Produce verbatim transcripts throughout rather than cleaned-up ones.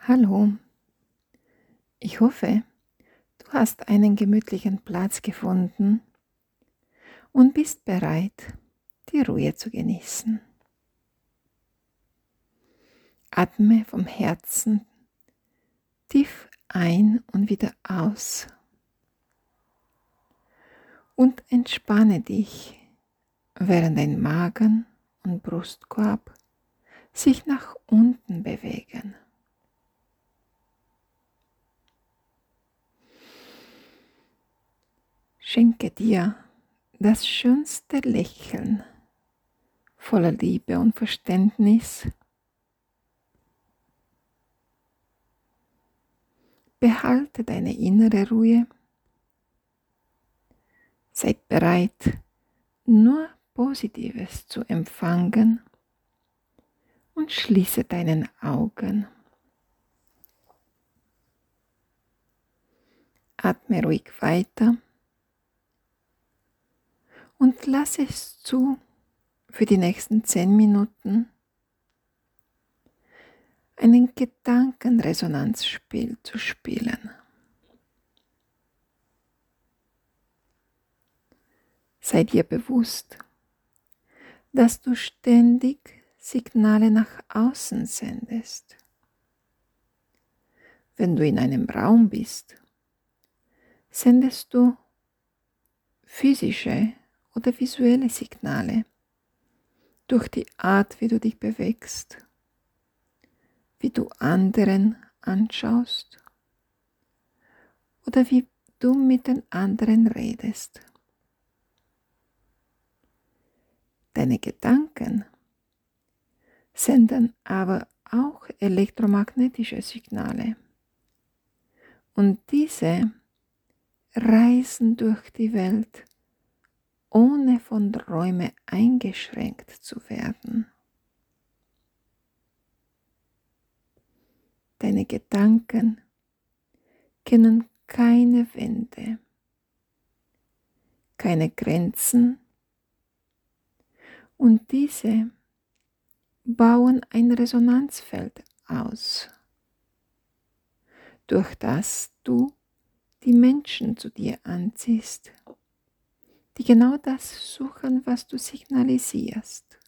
Hallo, ich hoffe, du hast einen gemütlichen Platz gefunden und bist bereit, die Ruhe zu genießen. Atme vom Herzen tief ein und wieder aus und entspanne dich, während dein Magen und Brustkorb sich nach unten bewegen. Schenke dir das schönste Lächeln voller Liebe und Verständnis. Behalte deine innere Ruhe. Seid bereit, nur Positives zu empfangen und schließe deine Augen. Atme ruhig weiter und lass es zu, für die nächsten zehn Minuten einen Gedankenresonanzspiel zu spielen. Sei dir bewusst, dass du ständig Signale nach außen sendest. Wenn du in einem Raum bist, sendest du physische oder visuelle Signale durch die Art, wie du dich bewegst, wie du anderen anschaust oder wie du mit den anderen redest. Deine Gedanken senden aber auch elektromagnetische Signale und diese reisen durch die Welt, ohne von Räumen eingeschränkt zu werden. Deine Gedanken kennen keine Wände, keine Grenzen und diese bauen ein Resonanzfeld aus, durch das du die Menschen zu dir anziehst, die genau das suchen, was du signalisierst.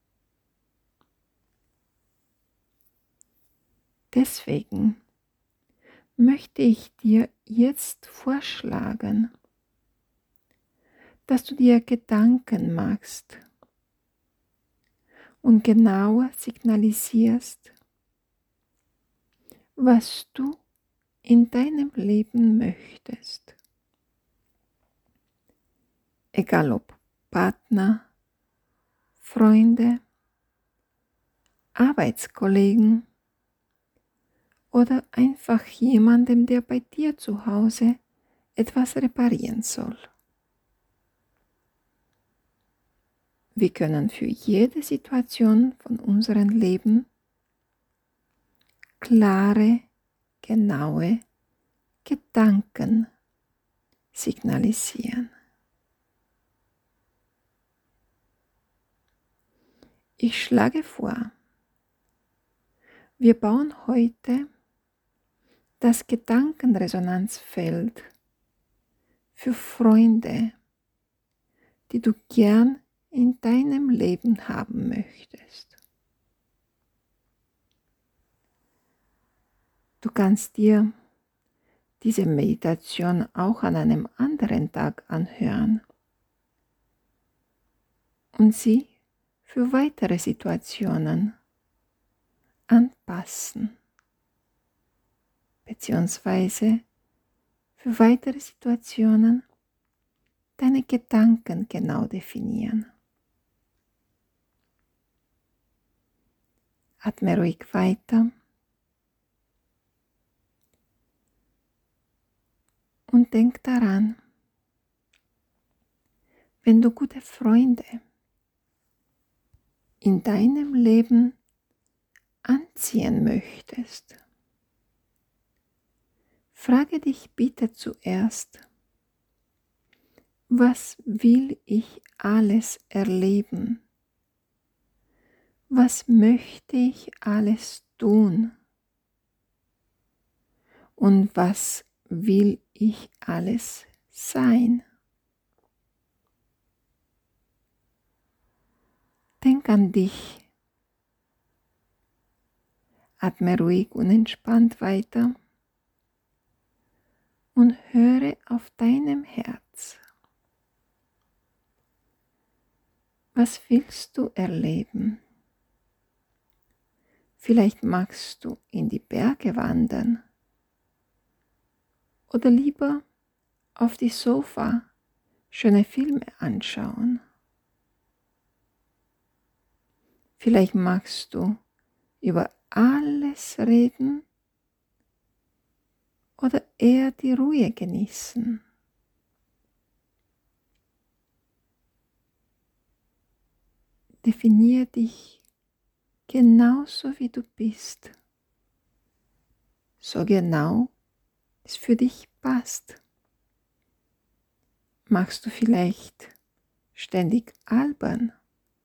Deswegen möchte ich dir jetzt vorschlagen, dass du dir Gedanken machst und genauer signalisierst, was du in deinem Leben möchtest. Egal ob Partner, Freunde, Arbeitskollegen oder einfach jemandem, der bei dir zu Hause etwas reparieren soll. Wir können für jede Situation von unserem Leben klare, genaue Gedanken signalisieren. Ich schlage vor, wir bauen heute das Gedankenresonanzfeld für Freunde, die du gern in deinem Leben haben möchtest. Du kannst dir diese Meditation auch an einem anderen Tag anhören und sie für weitere Situationen anpassen, beziehungsweise für weitere Situationen deine Gedanken genau definieren. Atme ruhig weiter und denk daran, wenn du gute Freunde in deinem Leben anziehen möchtest, frage dich bitte zuerst, was will ich alles erleben? Was möchte ich alles tun, und was will ich alles sein? Denk an dich. Atme ruhig und entspannt weiter und höre auf deinem Herz. Was willst du erleben? Vielleicht magst du in die Berge wandern oder lieber auf die Sofa schöne Filme anschauen. Vielleicht magst du über alles reden oder eher die Ruhe genießen. Definiere dich genauso wie du bist, so genau es für dich passt. Magst du vielleicht ständig albern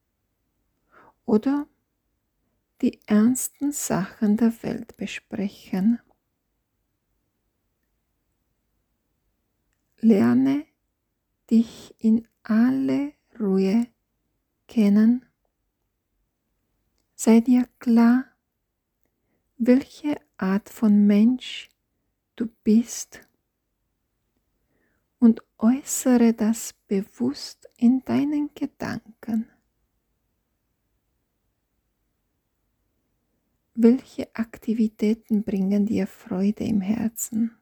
oder die ernsten Sachen der Welt besprechen? Lerne dich in alle Ruhe kennen. Sei dir klar, welche Art von Mensch du bist und äußere das bewusst in deinen Gedanken. Welche Aktivitäten bringen dir Freude im Herzen?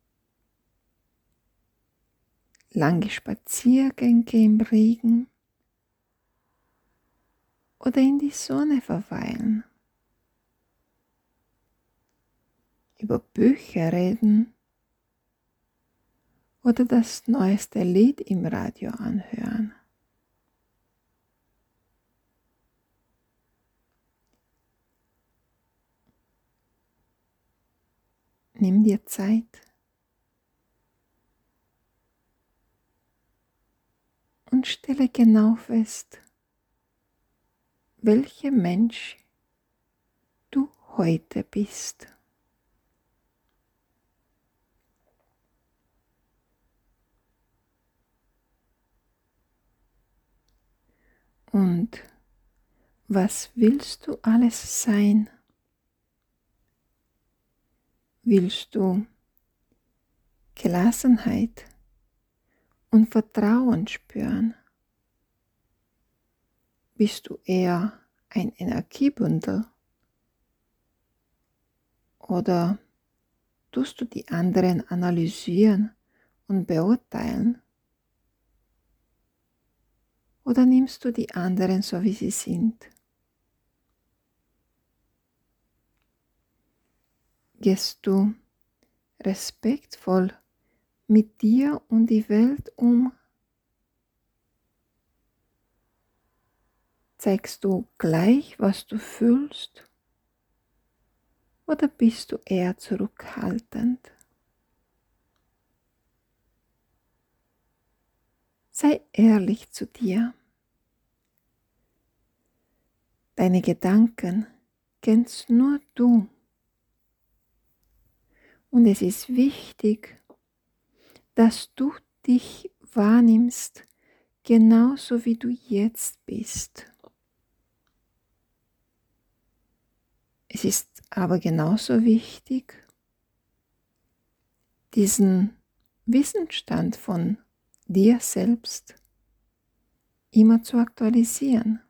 Lange Spaziergänge im Regen oder in die Sonne verweilen? Über Bücher reden oder das neueste Lied im Radio anhören? Nimm dir Zeit und stelle genau fest, welcher Mensch du heute bist. Und was willst du alles sein? Willst du Gelassenheit und Vertrauen spüren? Bist du eher ein Energiebündel? Oder tust du die anderen analysieren und beurteilen? Oder nimmst du die anderen so, wie sie sind? Gehst du respektvoll mit dir und die Welt um? Zeigst du gleich, was du fühlst? Oder bist du eher zurückhaltend? Sei ehrlich zu dir. Deine Gedanken kennst nur du. Und es ist wichtig, dass du dich wahrnimmst, genauso wie du jetzt bist. Es ist aber genauso wichtig, diesen Wissensstand von dir selbst immer zu aktualisieren,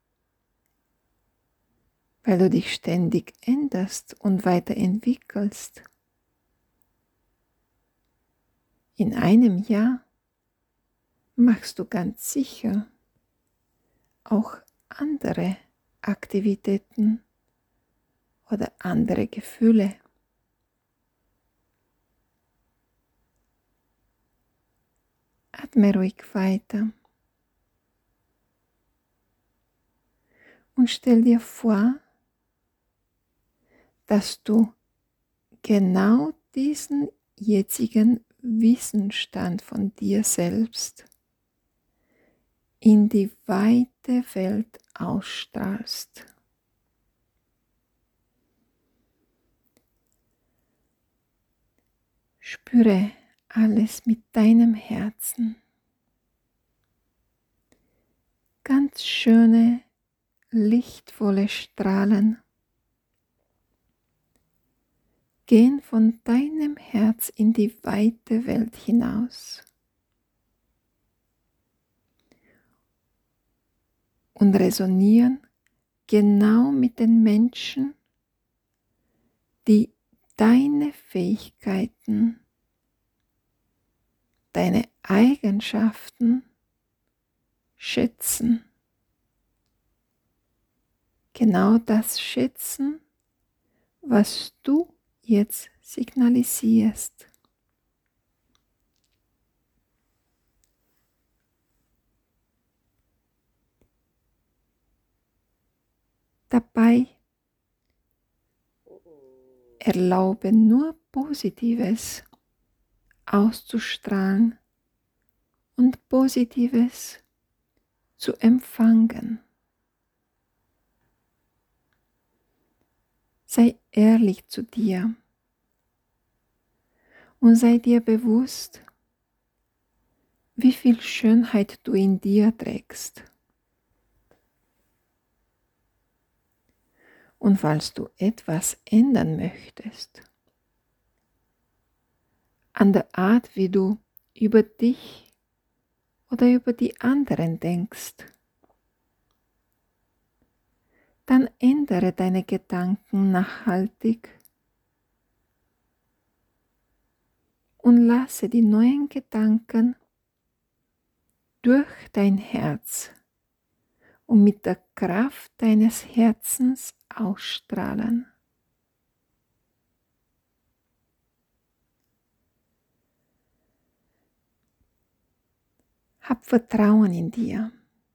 weil du dich ständig änderst und weiterentwickelst. In einem Jahr machst du ganz sicher auch andere Aktivitäten oder andere Gefühle. Atme ruhig weiter und stell dir vor, dass du genau diesen jetzigen Wissensstand von dir selbst in die weite Welt ausstrahlst. Spüre alles mit deinem Herzen. Ganz schöne, lichtvolle Strahlen gehen von deinem Herz in die weite Welt hinaus und resonieren genau mit den Menschen, die deine Fähigkeiten, deine Eigenschaften schätzen. Genau das schätzen, was du jetzt signalisierst. Dabei erlaube nur Positives auszustrahlen und Positives zu empfangen. Sei ehrlich zu dir und sei dir bewusst, wie viel Schönheit du in dir trägst. Und falls du etwas ändern möchtest, an der Art, wie du über dich oder über die anderen denkst, dann ändere deine Gedanken nachhaltig und lasse die neuen Gedanken durch dein Herz und mit der Kraft deines Herzens ausstrahlen. Hab Vertrauen in dir.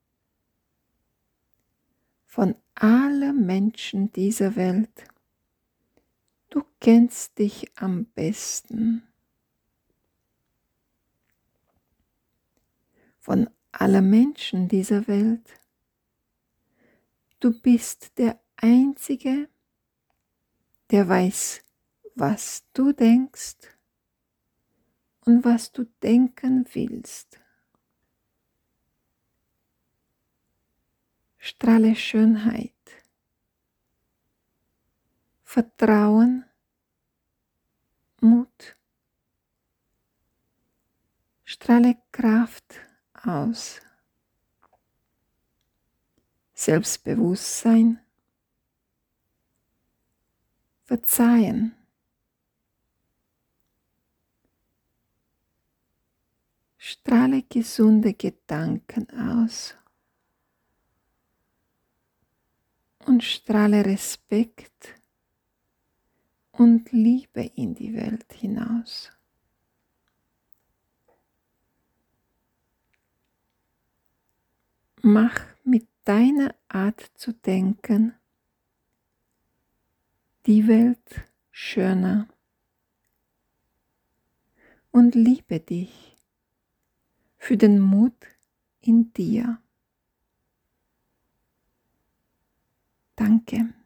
Von allen Menschen dieser Welt, du kennst dich am besten. Von allen Menschen dieser Welt, du bist der Einzige, der weiß, was du denkst und was du denken willst. Strahle Schönheit, Vertrauen, Mut, strahle Kraft aus, Selbstbewusstsein, Verzeihen, strahle gesunde Gedanken aus und strahle Respekt und Liebe in die Welt hinaus. Mach mit deiner Art zu denken die Welt schöner und liebe dich für den Mut in dir. Danke.